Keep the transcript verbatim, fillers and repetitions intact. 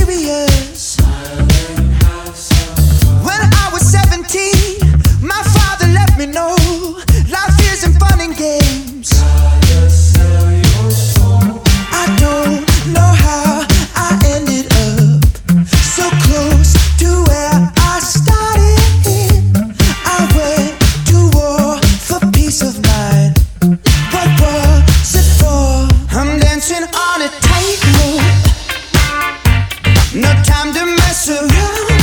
serious. When I was seventeen, my father let me know life isn't fun and games. I don't know how I ended up so close to where I started. I went to war for peace of mind. What was it for? I'm dancing on a tightrope. No time to mess around.